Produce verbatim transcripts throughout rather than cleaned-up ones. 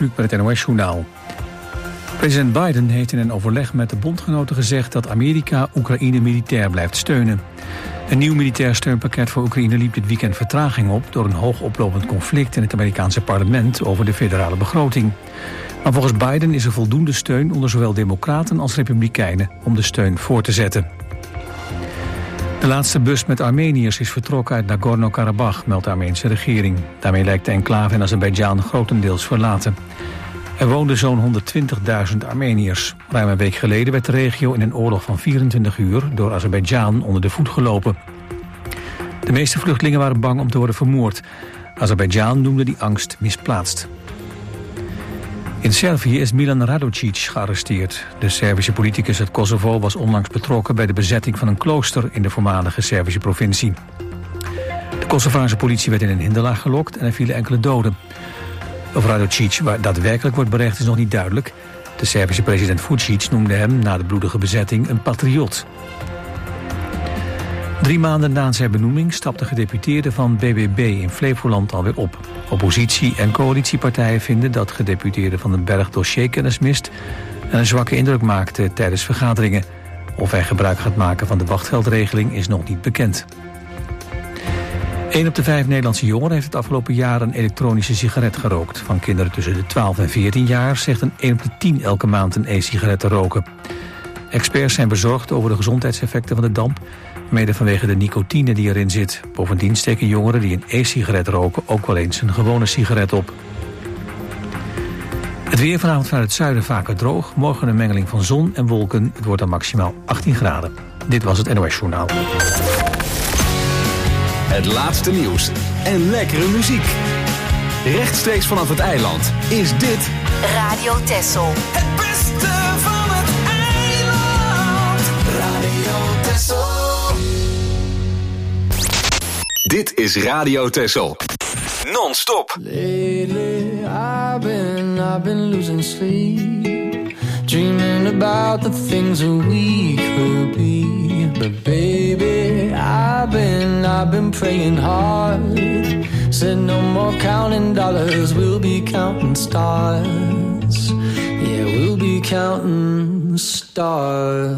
Kluk met het N O S-journaal. President Biden heeft in een overleg met de bondgenoten gezegd dat Amerika Oekraïne militair blijft steunen. Een nieuw militair steunpakket voor Oekraïne liep dit weekend vertraging op door een hoog oplopend conflict in het Amerikaanse parlement over de federale begroting. Maar volgens Biden is er voldoende steun onder zowel democraten als republikeinen om de steun voor te zetten. De laatste bus met Armeniërs is vertrokken uit Nagorno-Karabakh, meldt de Armeense regering. Daarmee lijkt de enclave in Azerbeidzjan grotendeels verlaten. Er woonden zo'n honderdtwintigduizend Armeniërs. Ruim een week geleden werd de regio in een oorlog van vierentwintig uur door Azerbeidzjan onder de voet gelopen. De meeste vluchtelingen waren bang om te worden vermoord. Azerbeidzjan noemde die angst misplaatst. In Servië is Milan Radocic gearresteerd. De Servische politicus uit Kosovo was onlangs betrokken bij de bezetting van een klooster in de voormalige Servische provincie. De Kosovaarse politie werd in een hinderlaag gelokt en er vielen enkele doden. Of Radocic waar daadwerkelijk wordt berecht is nog niet duidelijk. De Servische president Vučić noemde hem na de bloedige bezetting een patriot. Drie maanden na zijn benoeming stapte gedeputeerde van B B B in Flevoland alweer op. Oppositie- en coalitiepartijen vinden dat gedeputeerde Van den Berg dossierkennis mist en een zwakke indruk maakte tijdens vergaderingen. Of hij gebruik gaat maken van de wachtgeldregeling is nog niet bekend. Een op de vijf Nederlandse jongeren heeft het afgelopen jaar een elektronische sigaret gerookt. Van kinderen tussen de twaalf en veertien jaar zegt een een op de tien elke maand een e-sigaret te roken. Experts zijn bezorgd over de gezondheidseffecten van de damp, mede vanwege de nicotine die erin zit. Bovendien steken jongeren die een e-sigaret roken ook wel eens een gewone sigaret op. Het weer vanavond vanuit het zuiden vaker droog. Morgen een mengeling van zon en wolken. Het wordt dan maximaal achttien graden. Dit was het N O S-journaal. Het laatste nieuws en lekkere muziek. Rechtstreeks vanaf het eiland is dit Radio Texel. Het beste van het eiland. Radio Texel. Dit is Radio Texel. Non-stop. Lately I've been, I've been losing sleep, dreaming about the things that we could be. But baby, I've been, I've been praying hard. Said no more counting dollars, we'll be counting stars. Yeah, we'll be counting stars.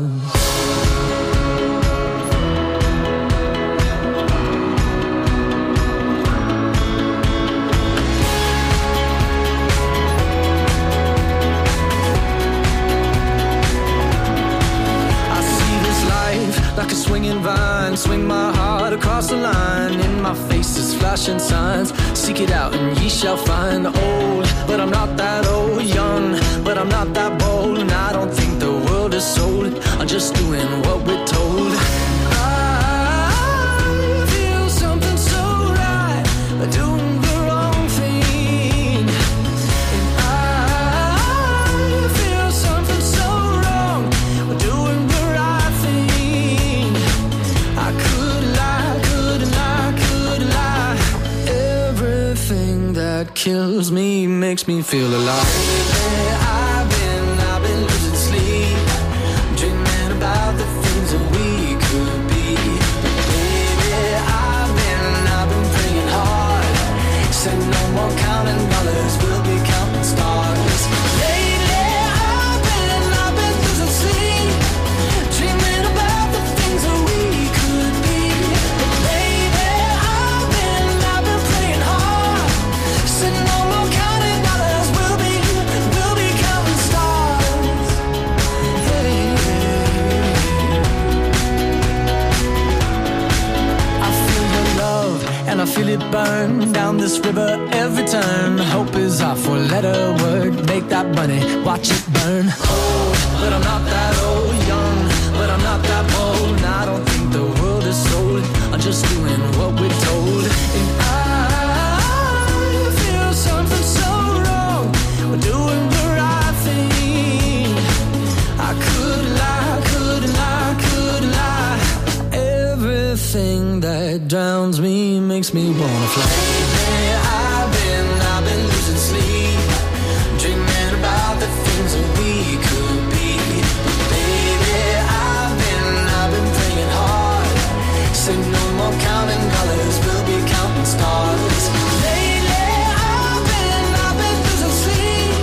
Like a swinging vine, swing my heart across the line. In my face is flashing signs. Seek it out and ye shall find. Old, but I'm not that old. Young, but I'm not that bold. And I don't think the world is sold. I'm just doing what we're told. I feel something so right, doing the wrong thing. And I feel something so wrong, doing the right thing. I could lie, could lie, could lie. Everything that kills me makes me feel alive. I've been, I've been losing sleep, dreaming about the things that we could be. Baby, I've been, I've been praying hard. Said no more counting dollars, we'll be counting stars. Lately, I've been, I've been losing sleep, dreaming about the things that we could be. Baby, I've been, I've been praying hard. Said no more counting dollars, we'll be, we'll be counting stars. Hey. I feel your love and I feel it burn down this river every turn. Hope is our four-letter word. Make that money, watch it burn. Old, but I'm not that old. Young, but I'm not that bold. And I don't think the world is sold. I'm just doing what we're told. And I feel something so wrong. We're doing the right thing. I could lie, could lie, could lie. Everything that drowns me makes me wanna fly. I've been, I've been losing sleep, dreaming about the things that we could be. Baby, I've been, I've been praying hard. Say no more counting dollars, we'll be counting stars. Lately, I've been, I've been losing sleep,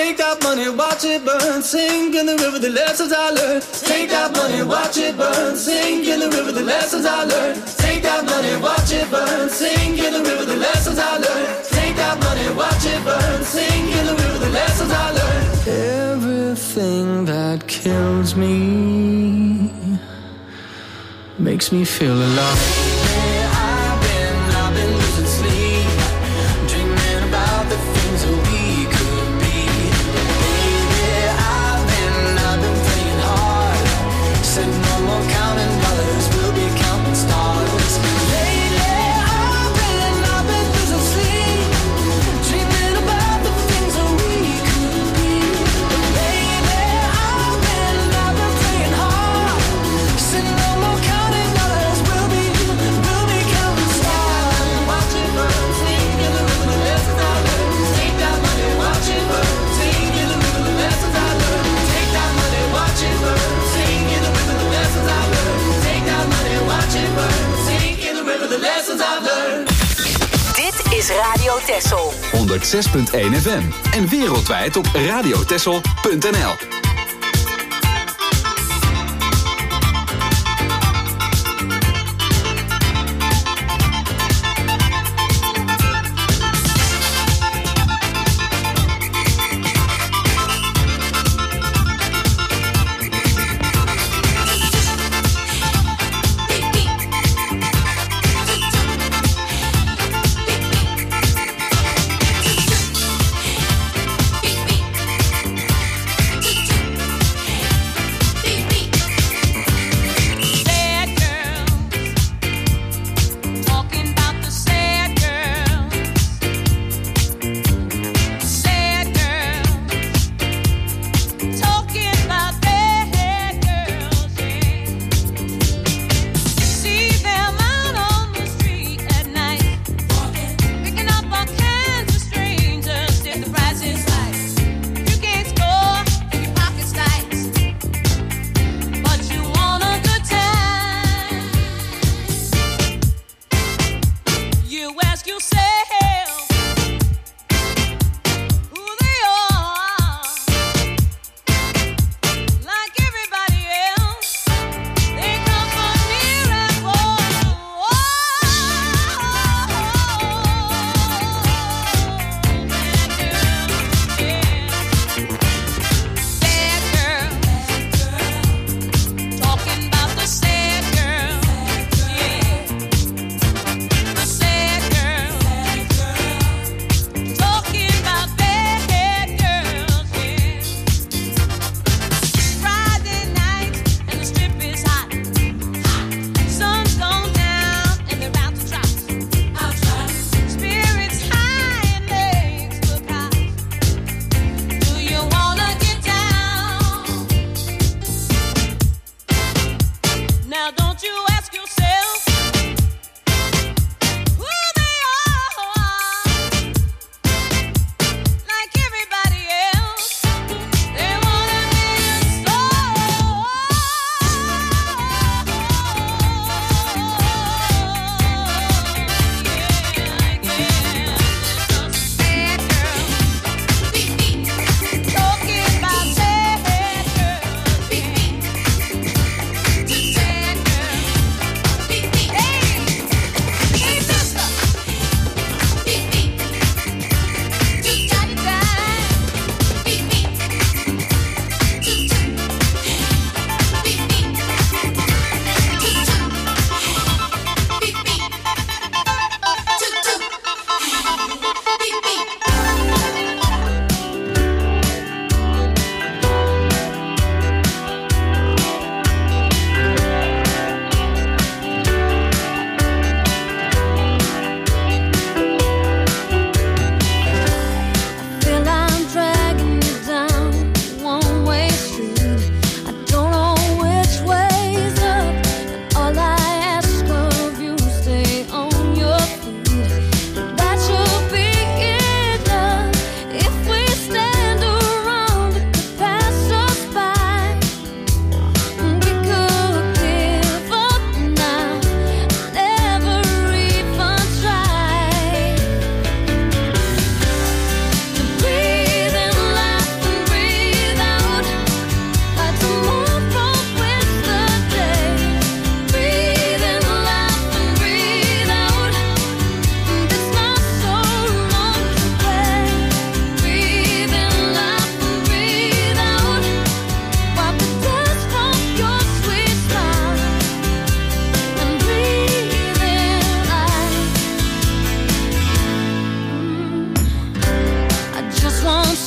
Take that money, watch it burn. Sink in the river, the lessons I learned. Take that money, watch it burn. Sink in the river, the lessons I learned. Take that money, watch it burn. Sink in the river, the lessons I learned. Take that money, watch it burn. Sink in the river, the lessons I learned. Everything that kills me makes me feel alive. I've been, I've been losing sleep, dreaming about the things that we could be. Baby, I've been, I've been playing hard. Said no more counting dollars, we'll be counting stars. Lately, I've been, I've been losing sleep, dreaming about the things that we could be. Baby, I've been, I've been playing hard. Said no more counting dollars, we'll be, we'll be counting stars. Watch it burn, sing in the river, the lessons I learned. Take that money, watch it burn, sing in the river, the lessons I learned. Take that money, watch it burn, sing in the river, the lessons I learned. Take that money, watch it burn, sing in the river, the lessons I learned. Dit is Radio Texel. honderdzes punt één F M en wereldwijd op radiotessel punt n l. Beep, beep.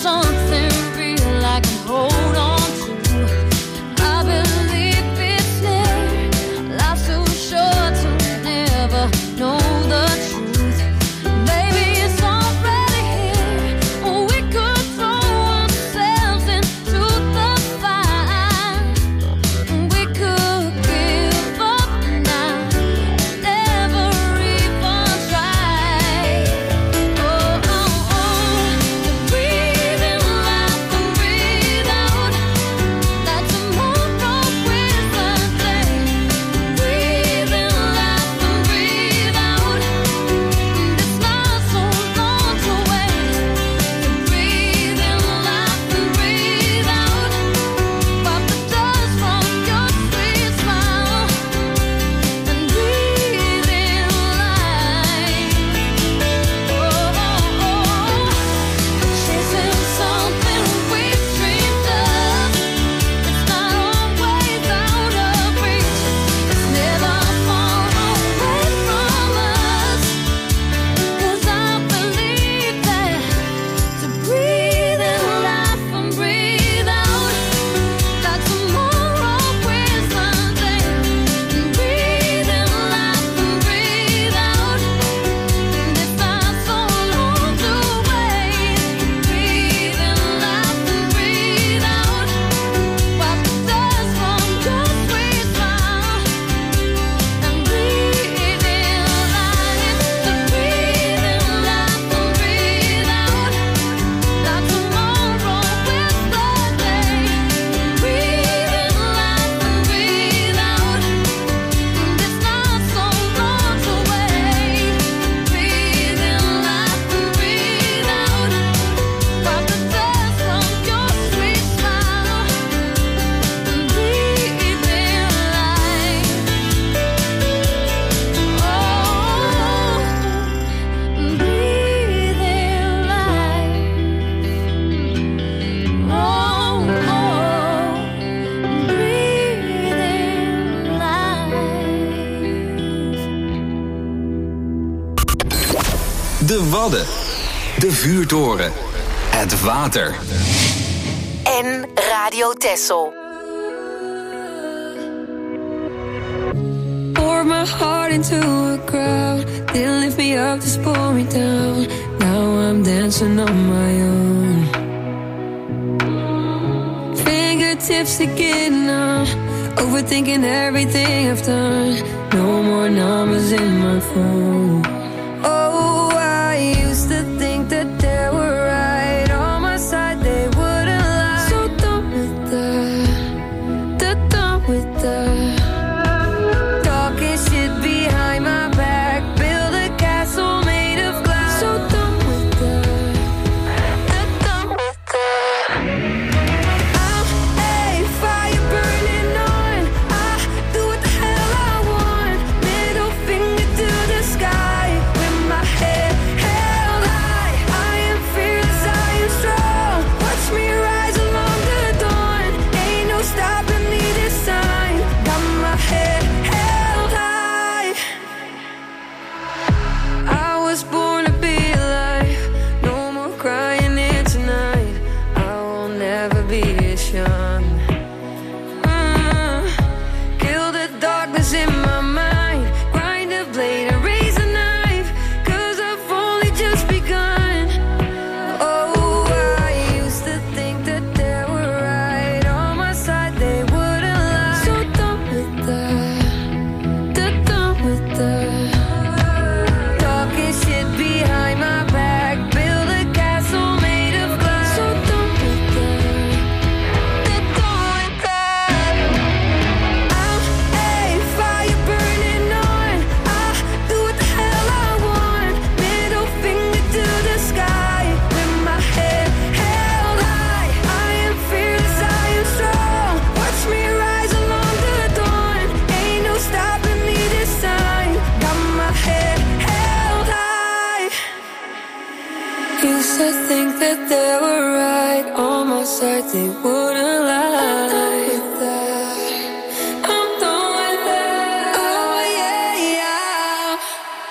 something real I can hold on to. I believe it's near. Life's too short to never know the truth. Maybe it's already here. We could throw ourselves into the fire. We could give up now, never even try. Oh, oh, oh, to breathe in life and breathe out. That tomorrow is the day. Breathe in life and breathe out. It's not so long to wait. To breathe in life and breathe out. Wipe the dust from your sweet smile and breathe in life. Oh, oh, oh. Chasing something we've dreamed of. It's not always out of reach. It's never far away from us. 'Cause I believe that to breathe in life and breathe out. That tomorrow is the day. Breathe in life and breathe out. It's not so long to wait. Breathe in life and breathe out. Wipe the dust from your sweet smile and breathe in life. To breathe in life and breathe out. That tomorrow is the day. Breathe in life and breathe out. It's not so long to wait. Breathe in life and breathe out. Wipe the dust from your sweet smile and breathe in life. Oh, breathe in life. Oh, oh, breathe in life. De Wadden. De Vuurtoren. Het water. En Radio Texel. Poured my heart into a crowd. Didn't lift me up, just pull me down. Now I'm dancing on my own. Fingertips are getting numb. Overthinking everything I've done. No more numbers in my phone. Oh, I used to think that they were right on my side. They wouldn't lie. So done with that. They're done with that. Talking shit behind my back. Build a castle made of glass. So done with that. They're done with that. I'm a fire burning on. I do what the hell I want. Middle finger to the sky. With my head held high. I am fearless, I am strong. Watch me rise along the dawn. Ain't no stopping me this time. Got my head held high. I was born to be alive. No more crying here tonight. I will never be as young. Mm. Kill the darkness in my mind. Grind a blade and raise a knife. 'Cause I've only just begun. Oh, I used to think that they were right on my side. They wouldn't lie. So done with that. They're done with that. Talking shit behind my back. Build a castle made of glass. So done with that. They're done with that. I'm a fire burning on. I do what the hell I want. Middle finger to the sky. With my head held high. I am fearless, I am strong. Watch me rise along the dawn. Ain't no stopping me this time. Got my head held high. Used to think that they were right on my side. They wouldn't lie. I'm done with that. Oh yeah, yeah.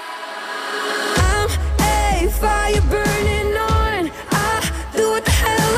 I'm a fire burning on. I do what the hell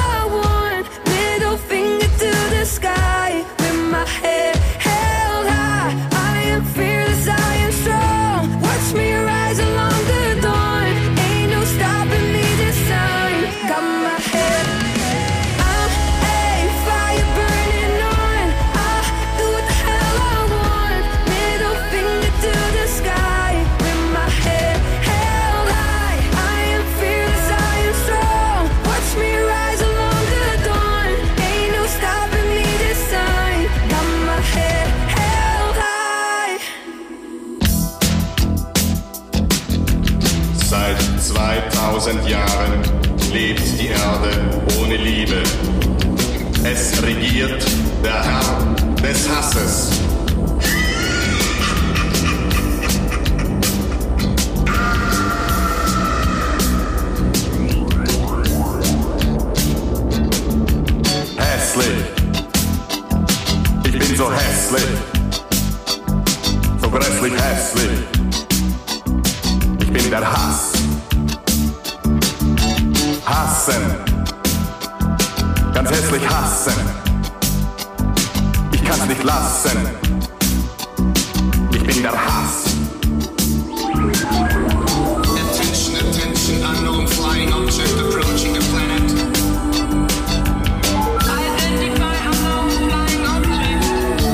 Erde ohne Liebe. Es regiert der Herr des Hasses. Hässlich. Ich bin so hässlich. So grässlich hässlich. Ich bin der Hass. Hassen. Ganz hässlich hassen. Ich kann's nicht lassen. Ich bin der Hass. Attention, attention, unknown flying object approaching the planet. Identify unknown flying object.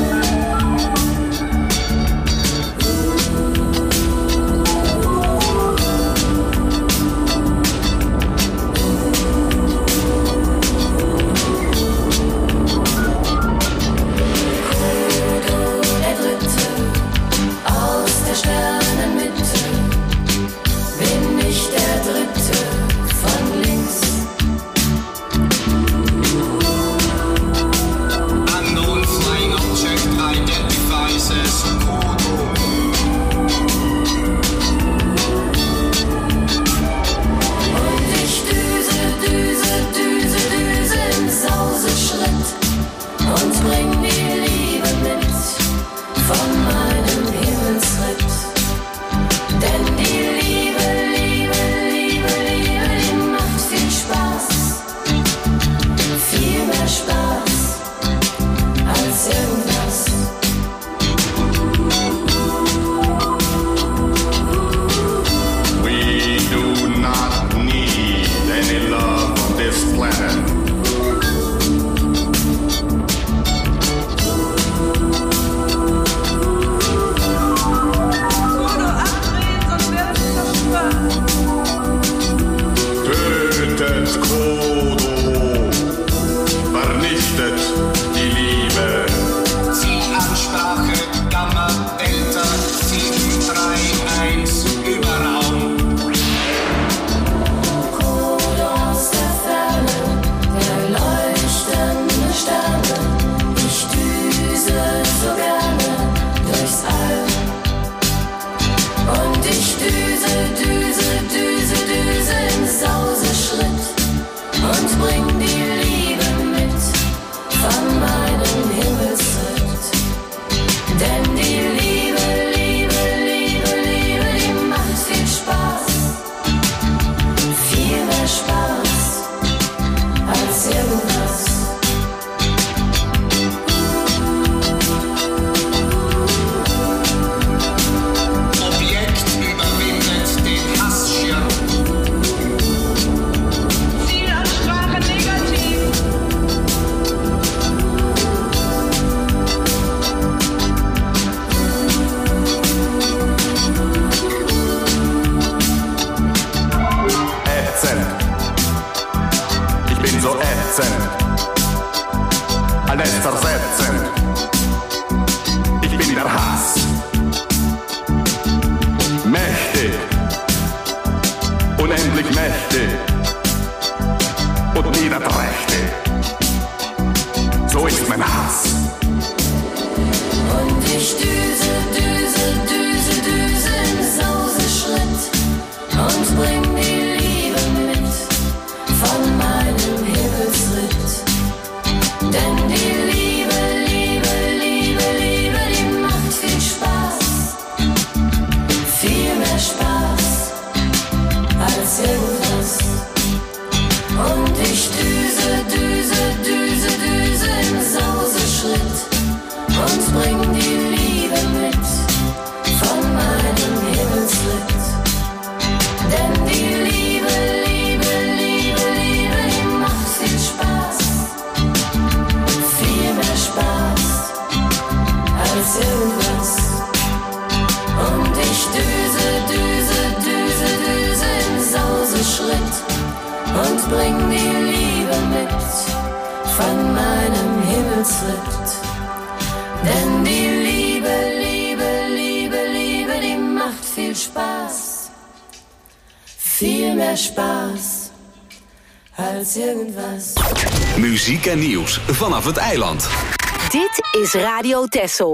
Der Dritte aus der Sternenmitte, bin ich der Dritte von links. Unknown flying object identifies as Kodo. Und ich düse, düse, düse, düse im Sauseschritt und bring die Liebe mit von meinem Himmelsritt. Denn die Liebe, Liebe, Liebe, Liebe, die macht viel Spaß. Viel mehr Spaß als irgendwas. We do not need any love on this planet. Tötet Kodo, vernichtet die Liebe. Zielansprache Gamma Delta sieben drei eins Überraum. Kodo aus der Ferne, der leuchtende Sterne. Ich düse so gerne durchs All. Und ich düse, düse, düse, düse im Sauseschritt und bring die Liebe mit von meinem Himmelsritt. Denn die Liebe, Liebe, Liebe, Liebe, die macht viel Spaß. Viel mehr Spaß als irgendwas. Objekt überwindet den Hassschirm. Zielansprache negativ. Ätzend. Ich bin so ätzend. Alles zersetzend. Ich bin der Hass. Mächtig. Unendlich mächtig. Und niederträchtig. So ist mein Hass. Und ich düse, düse, düse, düse im Sauseschritt und bring die Liebe mit von meinem Himmelsritt. Denn die Liebe, Liebe, Liebe, Liebe, die macht viel Spaß. Viel mehr Spaß als irgendwas. Und ich düse, düse, düse, düse im Sauseschritt und bring die Liebe mit von meinem Himmelsritt. Denn die Liebe, Liebe, Liebe, Liebe, die macht viel Spaß. Viel mehr Spaß als irgendwas. Und ich düse, düse, düse, düse im Sauseschritt und bring die Liebe mit von meinem Himmelsritt. Denn die Liebe, Liebe, Liebe, Liebe, die macht viel Spaß. Viel mehr Spaß als irgendwas. Muziek en nieuws vanaf het eiland. Dit is Radio Texel.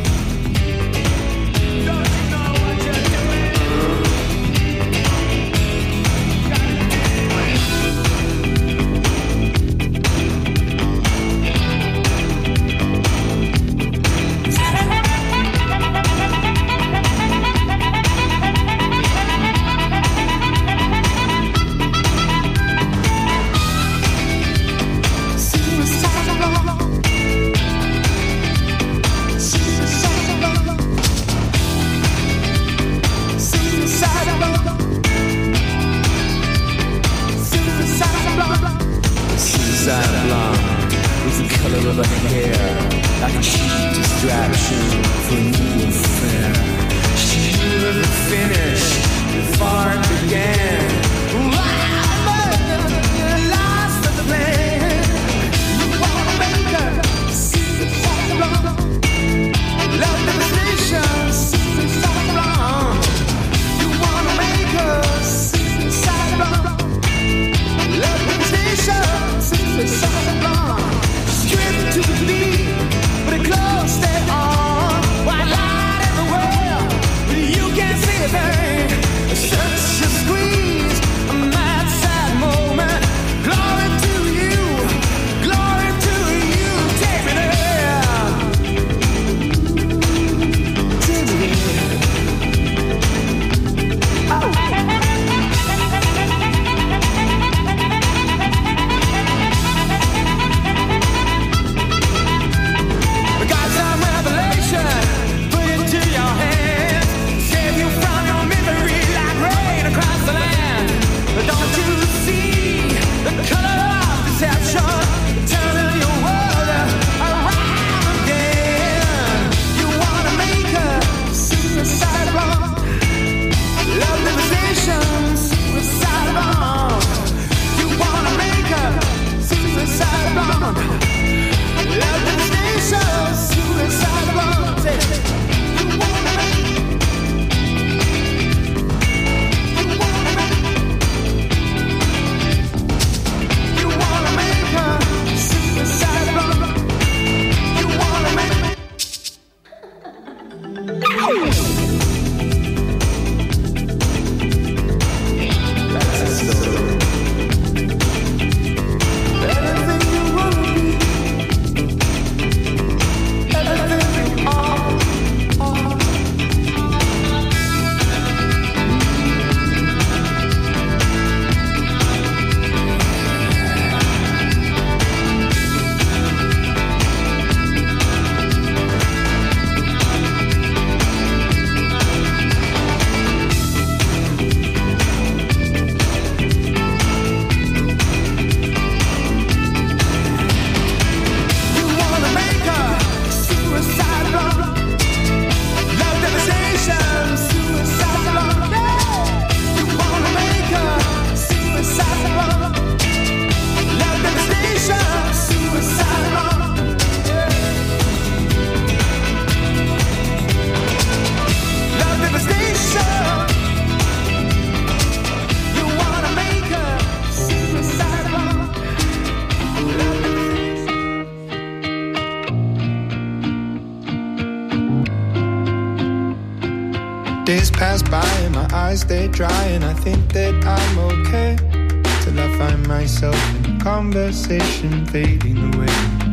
Days pass by and my eyes stay dry, and I think that I'm okay till I find myself in a conversation fading away.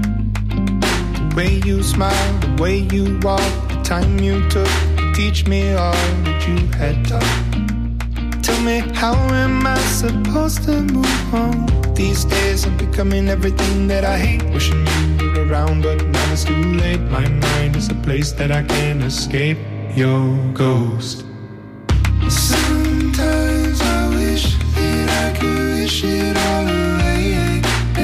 The way you smile, the way you walk, the time you took to teach me all that you had taught. Tell me, how am I supposed to move on? These days I'm becoming everything that I hate. Wishing you were around, but now it's too late. My mind is a place that I can't escape your ghost. Sometimes I wish that I could wish it all away.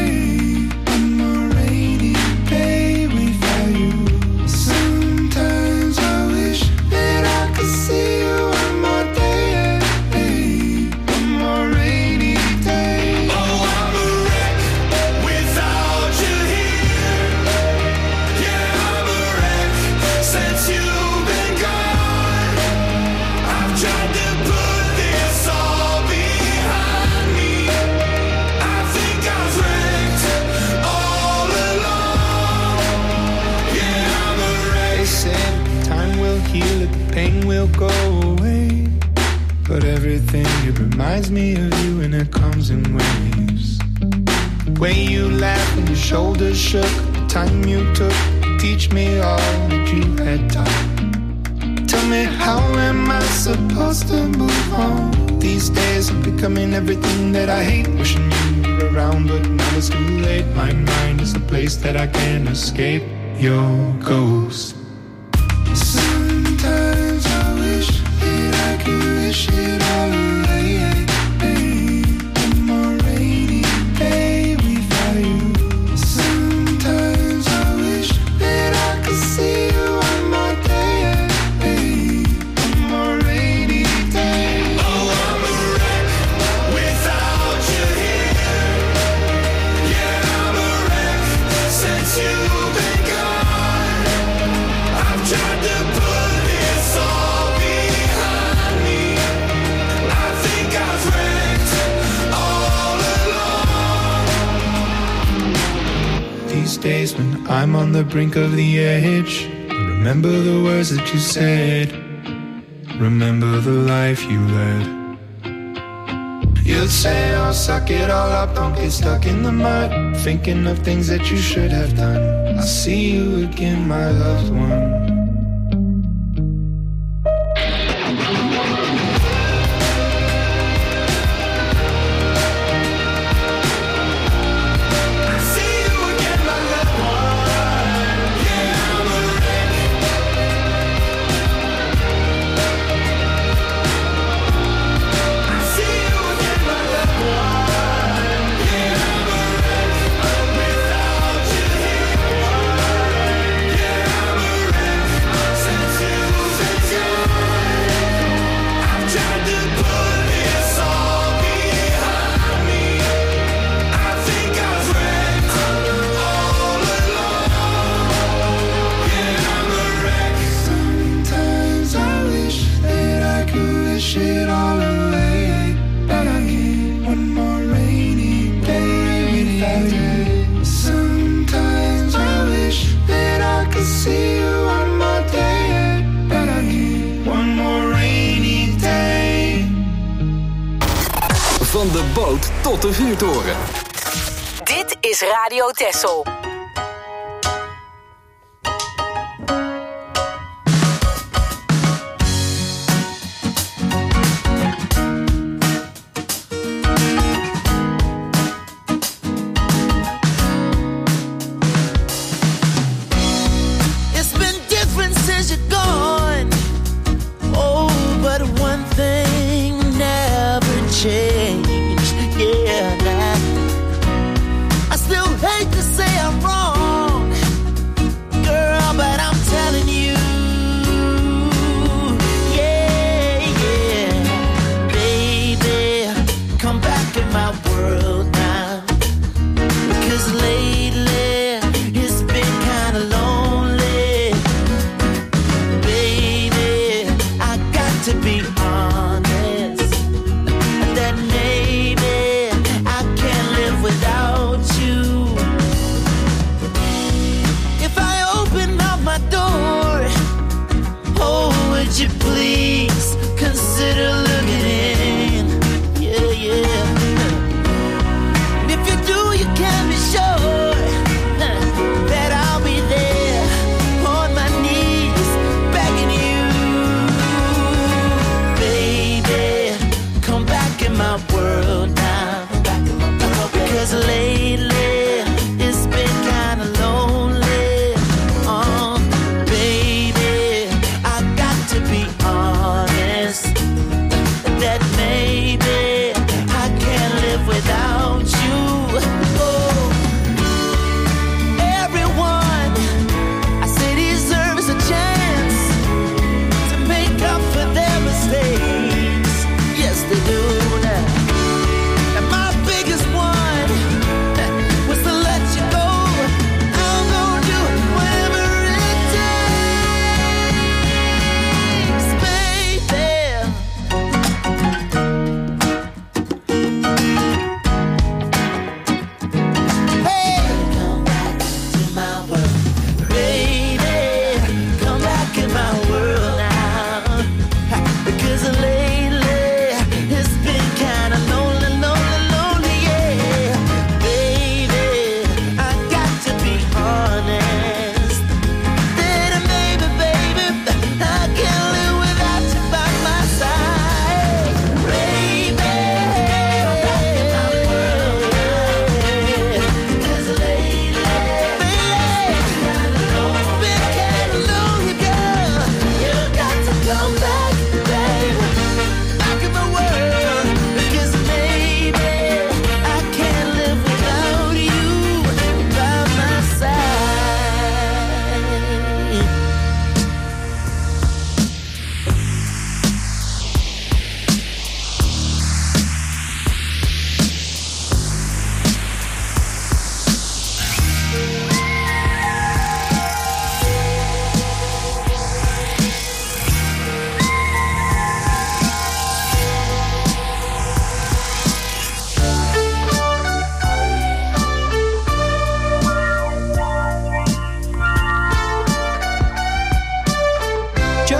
One more rainy day without you. Sometimes I wish that I could see you one more day. One more rainy day. Oh, I'm a wreck without you here. Yeah, I'm a wreck since you've been gone. I've tried to put this all behind me. I go away, but everything, it reminds me of you, and it comes in waves. The way you laughed when your shoulders shook, the time you took to teach me all that you had taught. Tell me, how am I supposed to move on? These days I'm becoming everything that I hate, wishing you were around, but now it's too late. My mind is a place that I can't escape your ghost. Sometimes I wish that I could wish it all away. One more rainy day without you. Sometimes I wish that I could see you one more day. One more rainy day. Oh, I'm a wreck without you here. Yeah, I'm a wreck since you've been gone. I've tried to put this all behind me. I think I've wrecked all along. These days when I'm on the brink of the edge, I remember the words that you said. Remember the life you led. You'd say, oh, suck it all up, don't get stuck in the mud, thinking of things that you should have done. I'll see you again, my loved one. I see you again, my loved one. Yeah, I'm a wreck. I see you again, my loved one. Yeah, I'm a wreck without you here. Yeah, I'm a wreck since you've been gone. I've tried to put this all behind me. I think I've wrecked all along. Yeah, I'm a wreck. Sometimes I wish that I could wish it all away, but I can't. One more rainy day without you. Sometimes I wish that I could see you one more day, but I can't. One more rainy day. Van de boot tot de vuurtoren. Dit is Radio Texel. It's been different since you're gone. Oh, but one thing never changed. Yeah, nah. I still hate to say I'm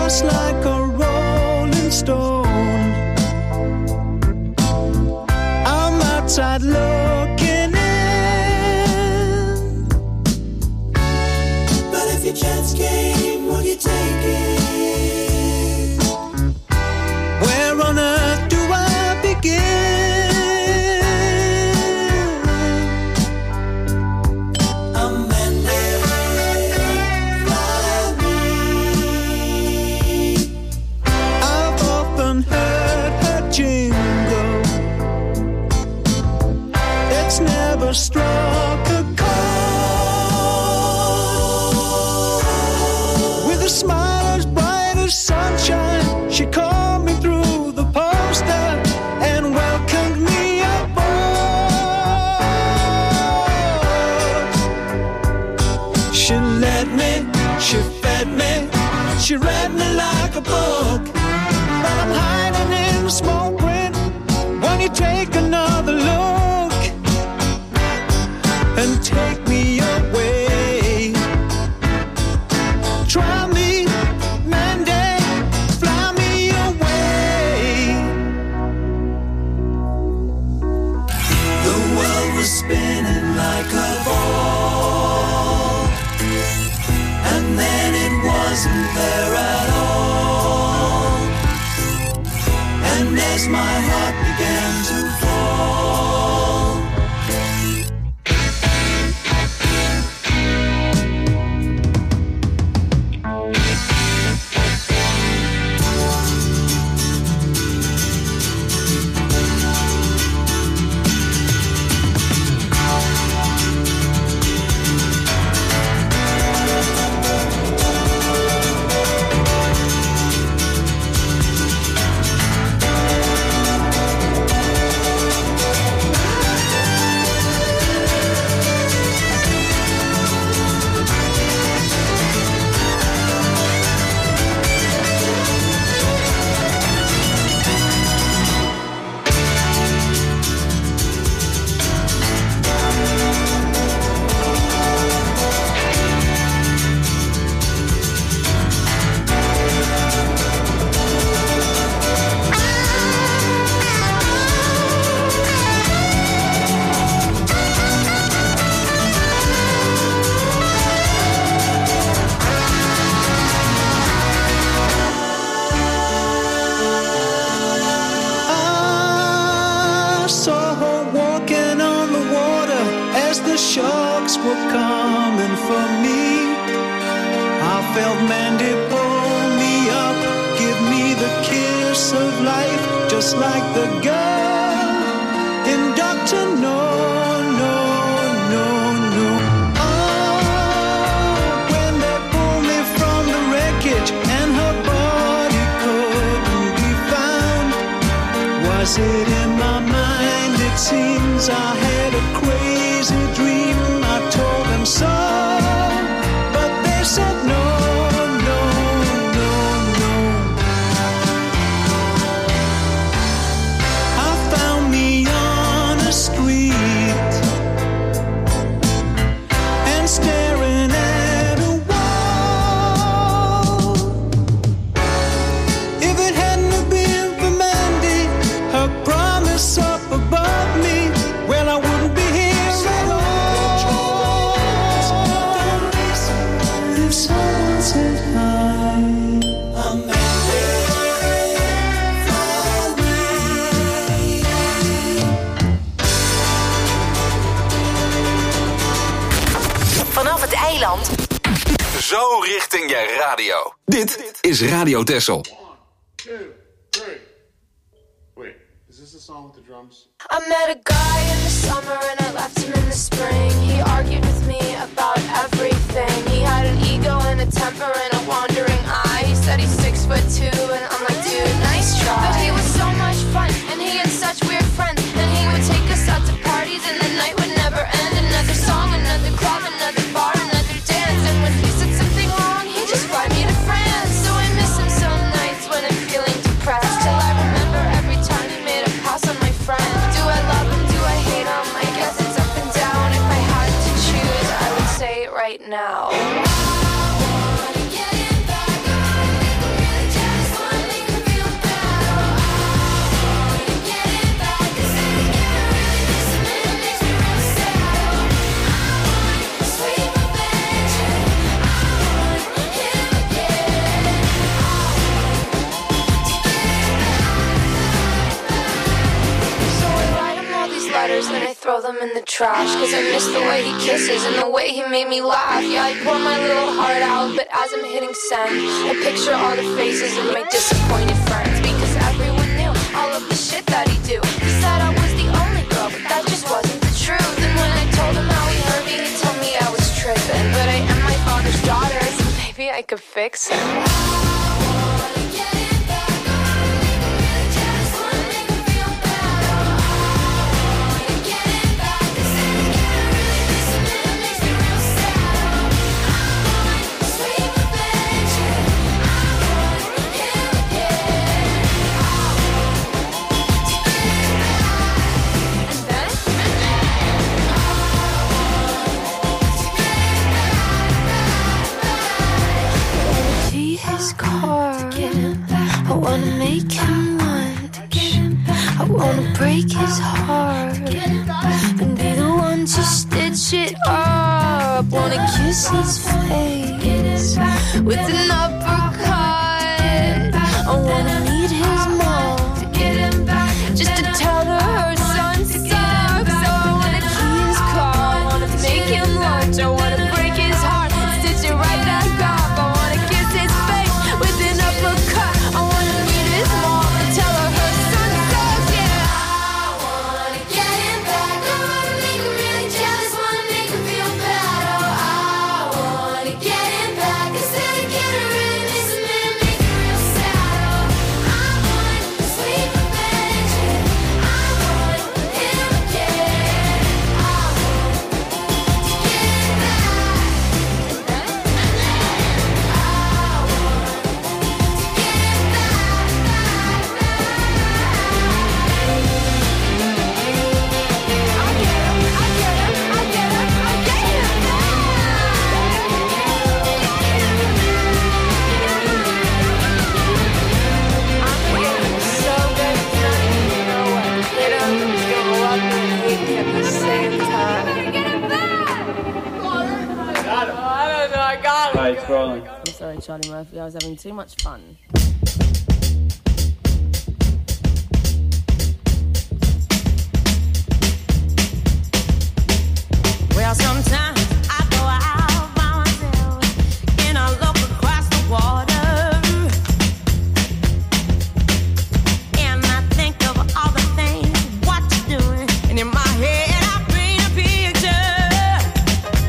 just like a rolling stone. I'm outside looking in, but if your chance came, would you take it? Where on earth do I begin? Struck a chord with a smile as bright as sunshine. She called me through the poster and welcomed me aboard. She led me, she fed me, she read me like a book. But I'm hiding in the small print when you take another look and take me away. Try me, Monday, fly me away. The world was spinning like a ball, and then it wasn't there at all. And as my heart began to fall, sharks were coming for me. I felt Mandy pull me up, give me the kiss of life, just like the girl in Doctor No, no, no, no. Oh, when they pulled me from the wreckage and her body couldn't be found. Was it in my mind? It seems I had a crazy dream. I told them so, but they said no, no, no, no. I found me on a street and staring at a wall. If it hadn't have been for Mandy, her promise up above me, well, I wouldn't be here at all. If someone said hi, I'm Mandy for me. Vanaf het eiland. Zo richting je radio. Dit is Radio Texel. Two, three. Wait, is this the song with the drums? I met a guy in the summer and I left him in the spring. He argued with me about everything. He had an ego and a temper and a wandering eye. He said he's six foot two and I'm like, dude, nice try. But he was so much fun and he had such weird friends. And he would take us out to parties and the night would never end. Another song, another club, another bar, another dance. And when he said something wrong, he just fly me to France. So I miss him some nights when I'm feeling depressed. Till I remember every time he made a pass on my friend. Do I love him? Do I hate him? I guess it's up and down. If I had to choose, I would say it right now. I wanna get him back. I really throw them in the trash. Cause I miss the way he kisses and the way he made me laugh. Yeah, I pour my little heart out, but as I'm hitting send, I picture all the faces of my disappointed friends. Because everyone knew all of the shit that he do. He said I was the only girl, but that just wasn't the truth. And when I told him how he hurt me, he told me I was tripping. But I am my father's daughter, so maybe I could fix him. I wanna make him lunch. I wanna break his heart and be the one to stitch it up. Wanna kiss his face with an uppercut. I wanna meet his mom just to tell her her son sucks. So I wanna key his car, I wanna make him lunch. I wanna break his heart, stitch it right back up. I wanna kiss his face with an uppercut. I wanna meet his mom and tell her her son sucks, yeah. I wanna get him back. I wanna make him really jealous, wanna make him feel bad. Oh, I wanna get him back. Instead of getting rid of this man, make him real sad. Oh, I want sweet revenge. I want him again. I want to get him back. I want to get Hi, it's rolling. I'm sorry, Charlie Murphy. I was having too much fun. Well, sometimes I go out by myself and I look across the water and I think of all the things what you're doing, and in my head I paint a picture.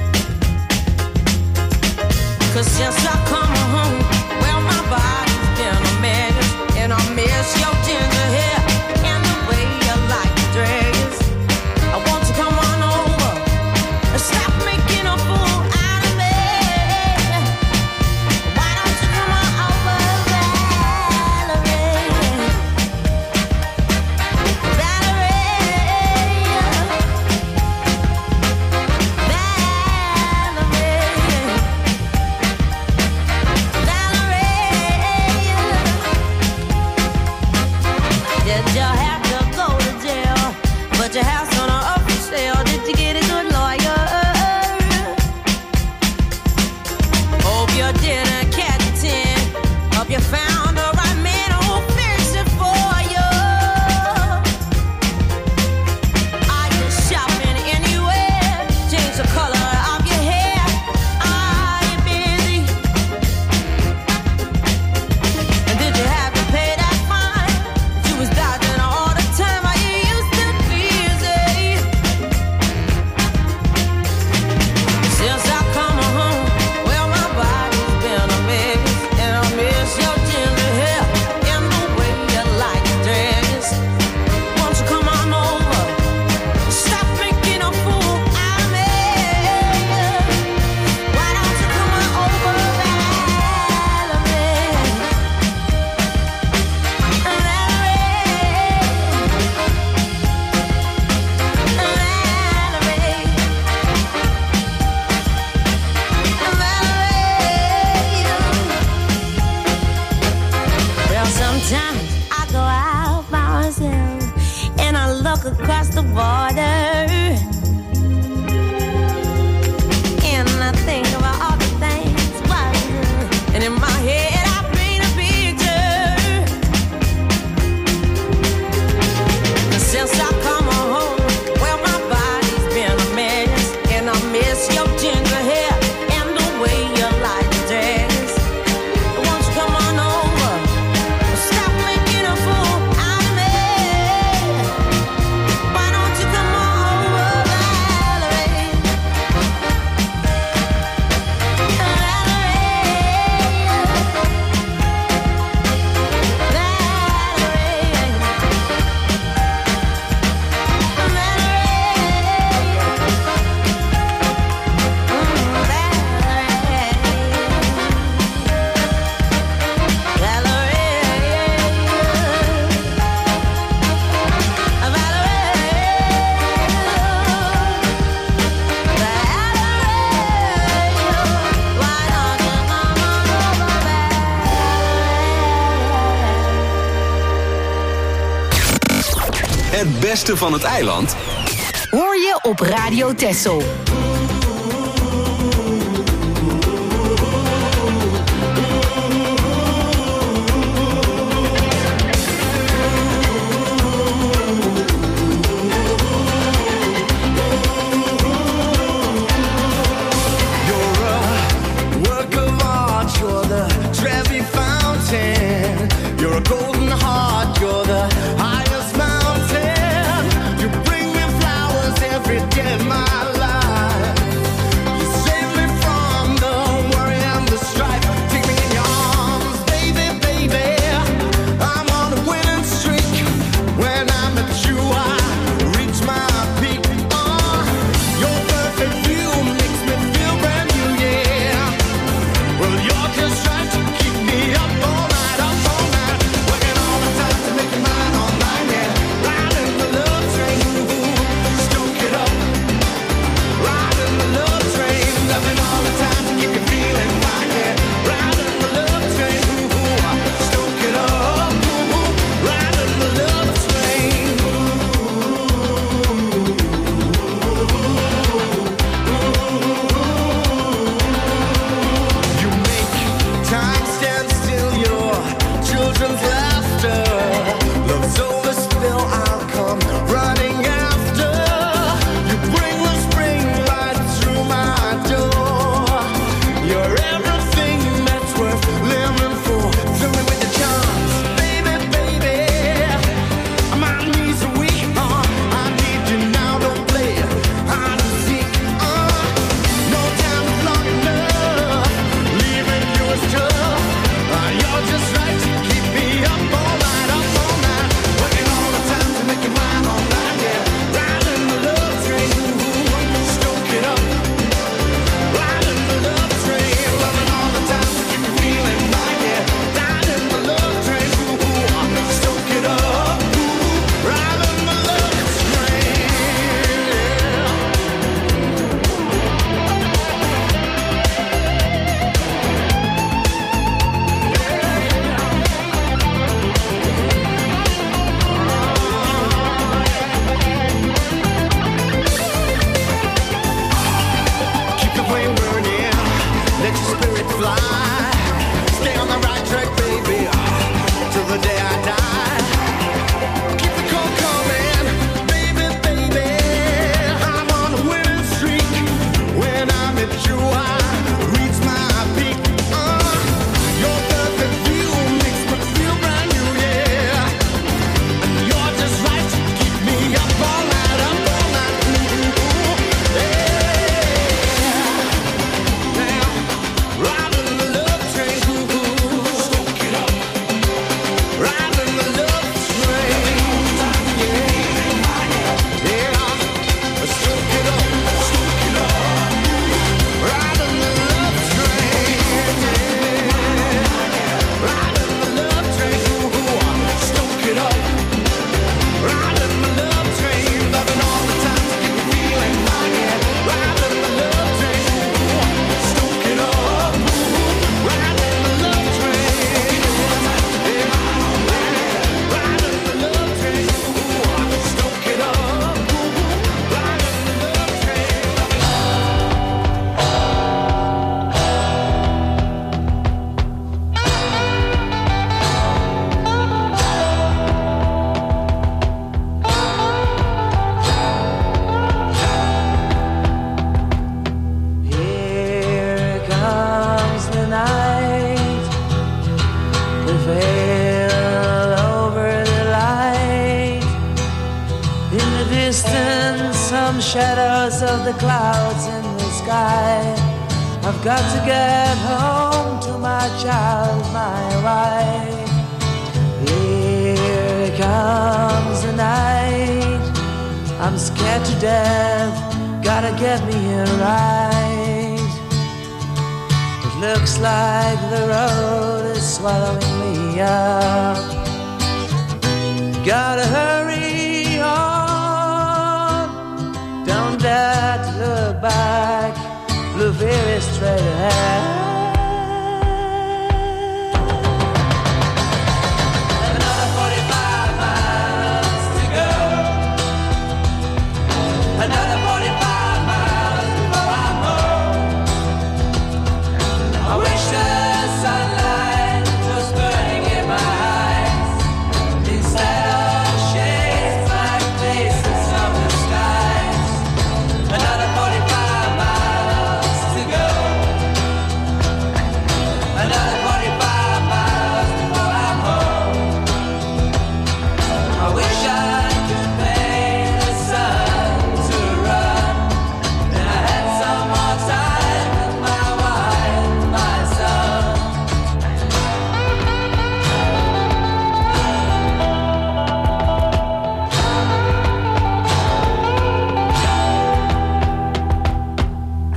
Cause since I come home, well, my body's been beste van het eiland Hoor je op Radio Texel. You're a golden heart, you're the highest mountain. You bring me flowers every day of my life. You save me from the worry and the strife. Take me in your arms, baby, baby. I'm on a winning streak. When I'm at you, I reach my peak. Oh, your perfect view makes me feel brand new, yeah. Well, you're just right to keep me up all night, up all night. Working all the time to make you mine all night, yeah. Riding the love train, ooh, stoke it up. Riding the love train, loving all the time to keep you feeling fine, yeah. Riding the love train, ooh, stoke it up, ooh, riding the love train. You make time stand still, your children's laughter. Love's over still, I'll come running after. You bring the spring right through my door. You're everything that's worth living for. Fill me with the charms, baby, baby. My knees are weak, uh, I need you now, don't play hide and seek, uh. No time is long enough, leaving you is tough. Uh, you're just right to keep me up all night, up all night. Working all the time to make you mine all night, yeah. Riding the love train, ooh, stoke it up. Riding the love train, loving all the time to keep you feeling right, yeah. Riding the love train, ooh, stoke it up. Ooh, riding the love train, yeah. Keep the flame burning, let your spirit fly. Stay on the right track, baby, till the day I die. Keep the cold coming, baby, baby. I'm on a winning streak. When I'm at you, I reach my peak. Uh, your perfect view makes me feel brand new, yeah. And you're just right to keep me up all night, up all night. Ooh, yeah. Now, riding the love train, ooh, stoke it up. Riding the love train, yeah, yeah. Stoke it up, stoke it up. Riding the love train, yeah. Riding the love train, ooh, stoke it up. Riding the love train, loving all the time to keep you feeling fine, yeah. Riding the love train, ooh, stoke it up. Ooh, riding the love train, yeah. Riding the love train, ooh, stoke it up. Ooh, riding the love train, loving Here comes the night, the veil over the light. In the distance, some shadows of the clouds in the sky. I've got to get home to my child, my wife. Here comes the night, I'm scared to death, gotta get me here right. It looks like the road is swallowing me up. Gotta hurry on, don't dare to look back, look very straight ahead. Another forty-five miles to go.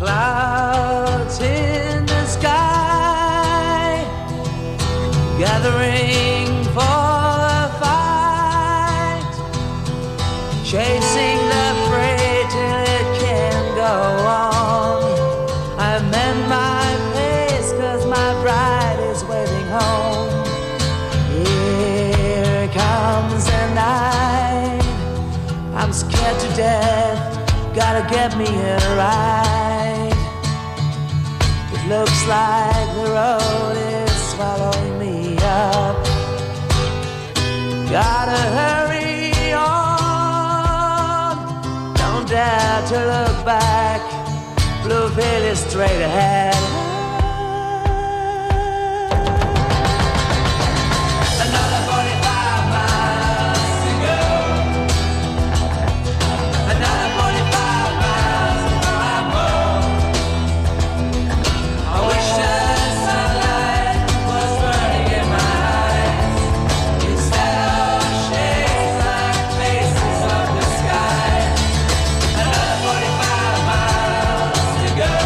clouds in the sky, gathering for a fight, chasing the prey till it can't go on. I mend my pace 'cause my bride is waiting home. Here comes the night, I'm scared to death, gotta get me a ride. It looks like the road is swallowing me up. Gotta hurry on, don't dare to look back. Blue veil is straight ahead. Another forty-five miles to go. Another forty-five miles before I'm home. I wish the sunlight was burning in my eyes instead of shades like faces of the sky. Another forty-five miles to go.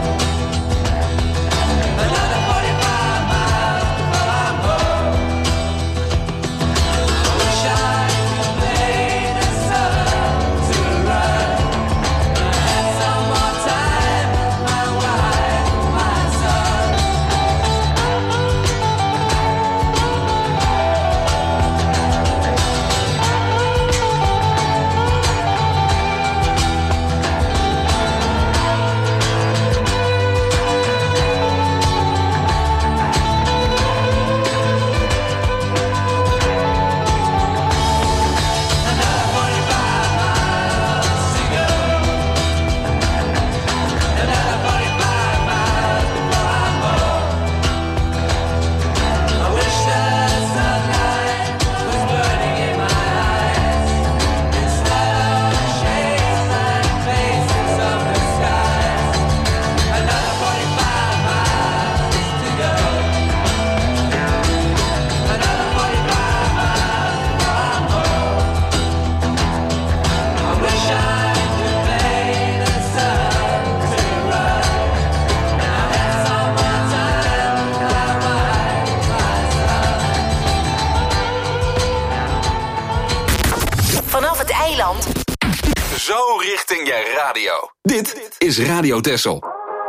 Another forty-five miles before I'm home. I wish I could play the sun to run. I had some more time with my wife, my son. Another forty-five miles to go. Another forty-five miles before I'm home. I wish the sunlight was burning in my eyes instead of shades like faces of the sky. Another forty-five miles to go. Another forty-five miles before I'm home. I wish I could play the sun to run. And I had some more time with my wife, my son. Vanaf het eiland. Zo richting je radio. Dit is Radio Texel.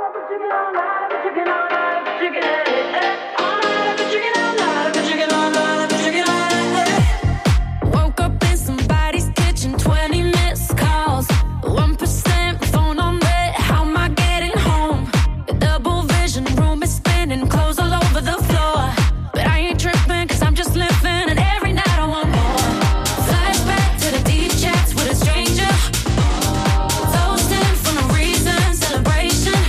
Woke up in somebody's kitchen, twenty missed calls. one percent phone on red, how am I getting home? The double vision room is spinning, clothes all over the floor. But I ain't tripping, cause I'm just living, and every night I want more. Flashback to the deep chats with a stranger. Toasting for no reason, celebration.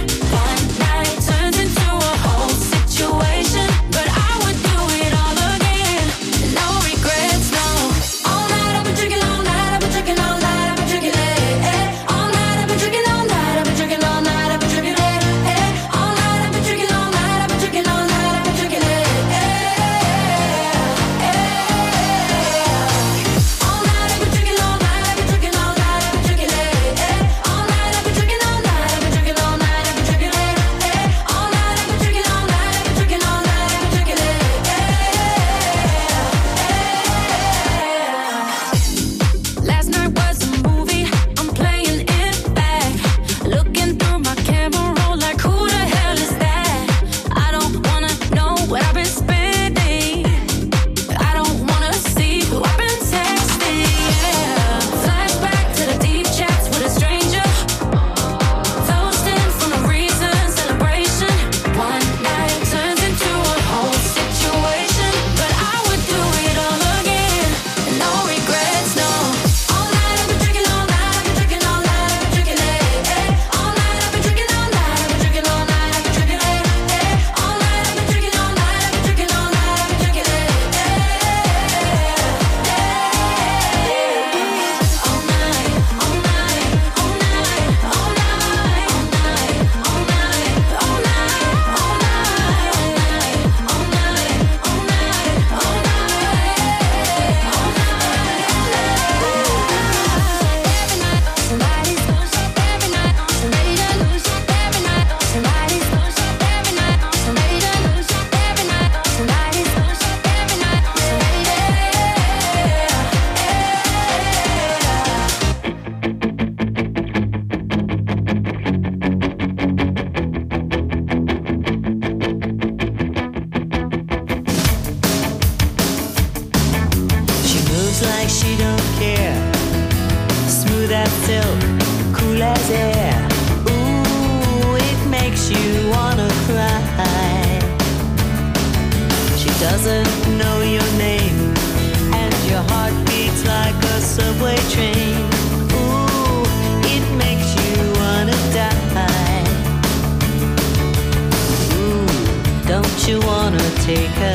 taker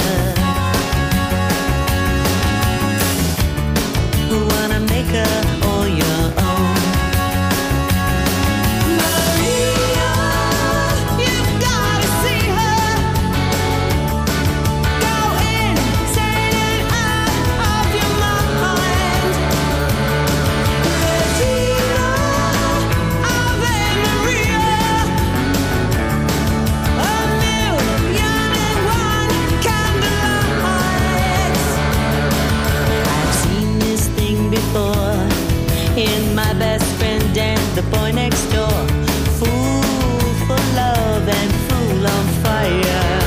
who wanna make her all your own. Maria, you've gotta see her. Go insane and out of your mind. Regina, Ave Maria. A million and one candlelights. I've seen this thing before in my best friend and the boy next door. Fool for love and fool on fire.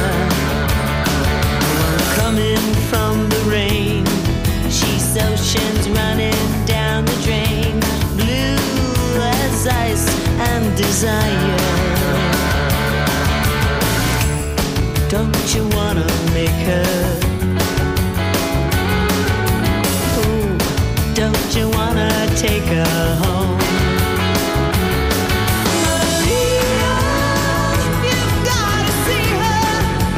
Coming from the rain, she's oceans running down the drain. Blue as ice and desire. Don't you wanna make her? Ooh, don't you wanna take her home? Maria, you've gotta see her.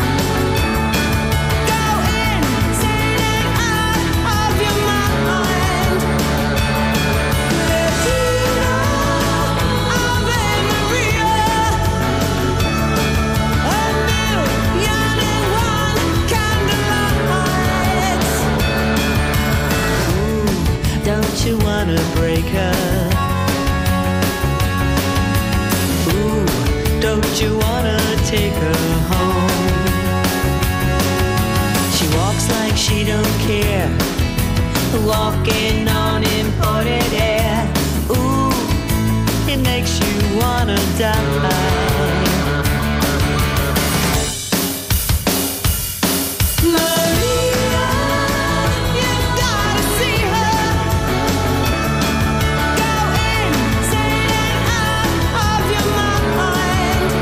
Go insane and out of your mind. Regina, Ave Maria. A million and one candlelights. Ooh, don't you wanna break her? Ooh, don't you wanna take her home? She walks like she don't care, walking on imported air. Ooh, it makes you wanna die. Maria, you've gotta see her. Go insane and out of your mind.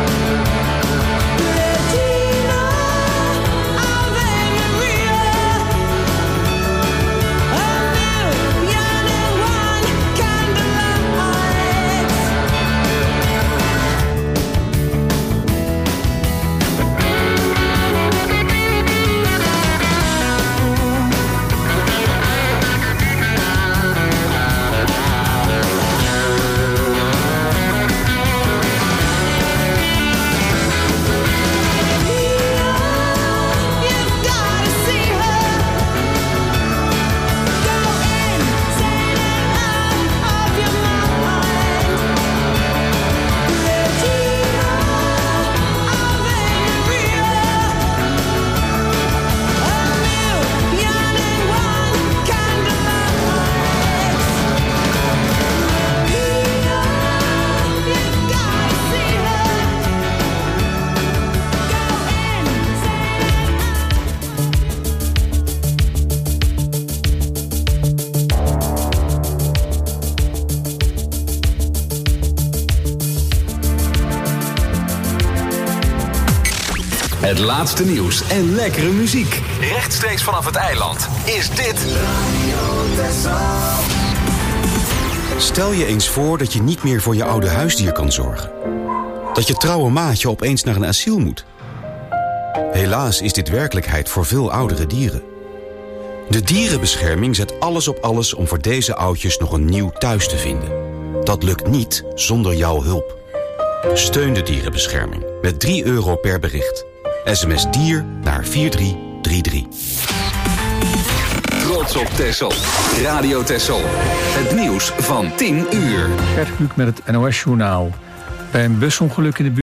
Regina, Ave Maria. A million and one candlelights. You've gotta see her. Go insane and out of your mind. Regina, Ave Maria. A million and one candlelights. Maria, you've gotta see her. Go Het laatste nieuws en lekkere muziek. Rechtstreeks vanaf het eiland is dit... Stel je eens voor dat je niet meer voor je oude huisdier kan zorgen. Dat je trouwe maatje opeens naar een asiel moet. Helaas is dit werkelijkheid voor veel oudere dieren. De dierenbescherming zet alles op alles om voor deze oudjes nog een nieuw thuis te vinden. Dat lukt niet zonder jouw hulp. Steun de dierenbescherming met drie euro per bericht. S M S dier naar vier drie drie drie. Trots op Texel. Radio Texel. Het nieuws van tien uur. Gert Kluk met het N O S-journaal. Bij een busongeluk in de buurt